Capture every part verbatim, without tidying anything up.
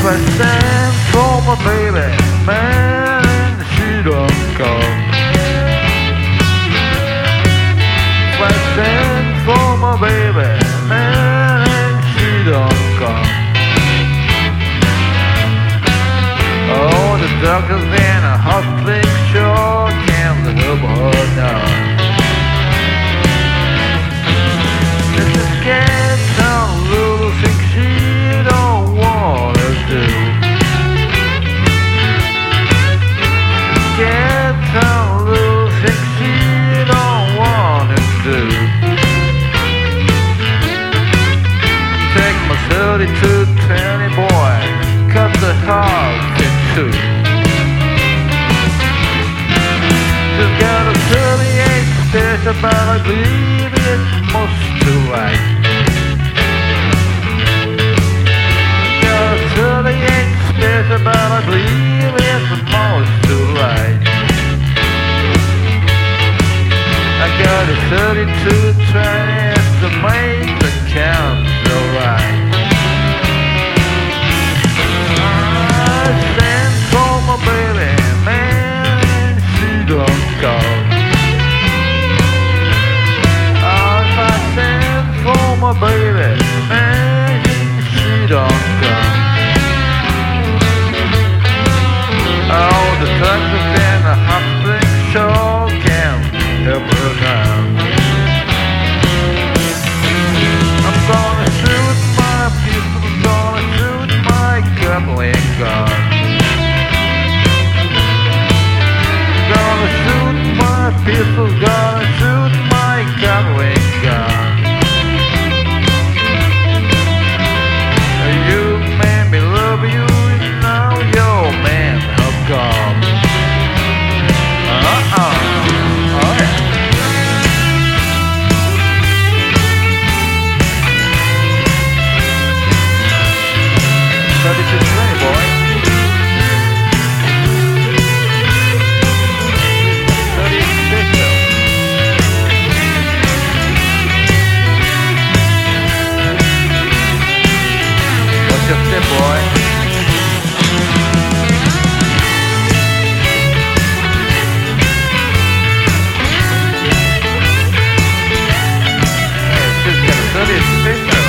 I stand for my baby, man, she don't come. If I stand for my baby, man, she don't come. Oh, the doctors in a hospital sure can't help her now. Missus Cat sound a little sick, she don't wanna do. Missus Cat sound a little sick, she don't wanna do. Take my thirty-two twenty boy, cut the heart in two. Just got a thirty-eight special, but I believe it's most too light. Got a thirty-eight special, but I believe it's most too light. I got a thirty-two twenty to make the count alright. I stand for my baby, man, she don't come. I stand for my baby, man, she don't come. Oh, the doctors in the hospital sure can't help her now. I'm gonna shoot my pistol, I'm gonna shoot my Gatling gun. Gonna shoot my pistol, gonna shoot my Gatling gun. You made me love you, now your man have gone. Uh-uh, oh yeah. thirty-two twenty, boy. thirty-eight special. What's your step, boy? Just got a thirty-eight special.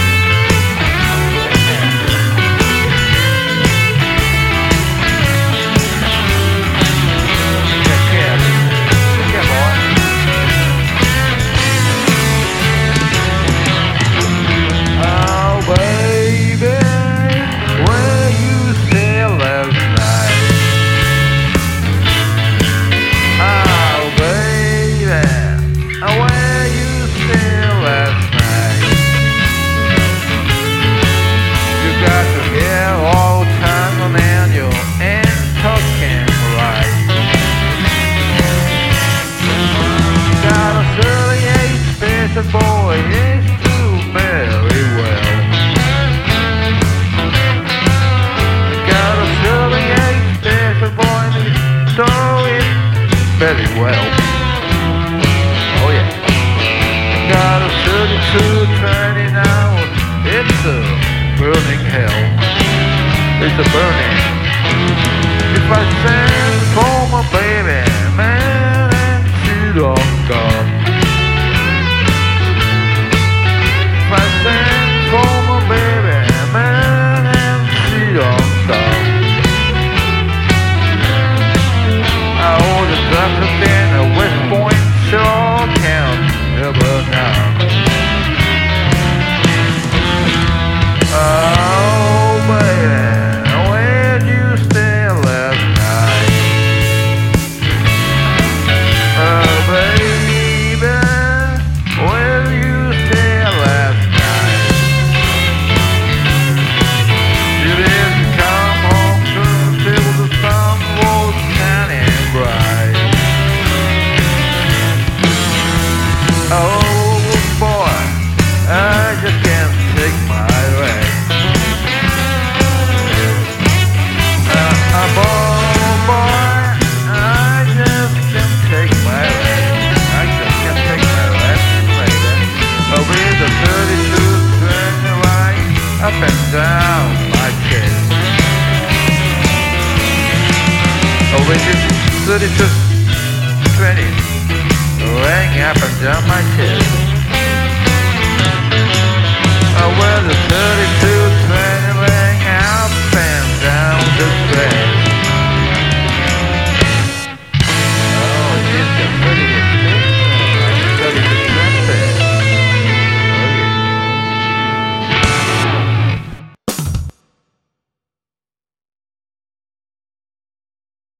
The boy is too very well. Got a thirty-eight special boy and he stole it very well. Oh yeah. Got a thirty-two twenty now. It's a burning hell. It's a burning. If I send for my baby, man, and she don't come. I stand for my baby, man, and she don't come. I owe the doctor in a West Point sure can't help her now. Oh, baby, where'd you stay last night? thirty-two twenty, weighing up and down my chest.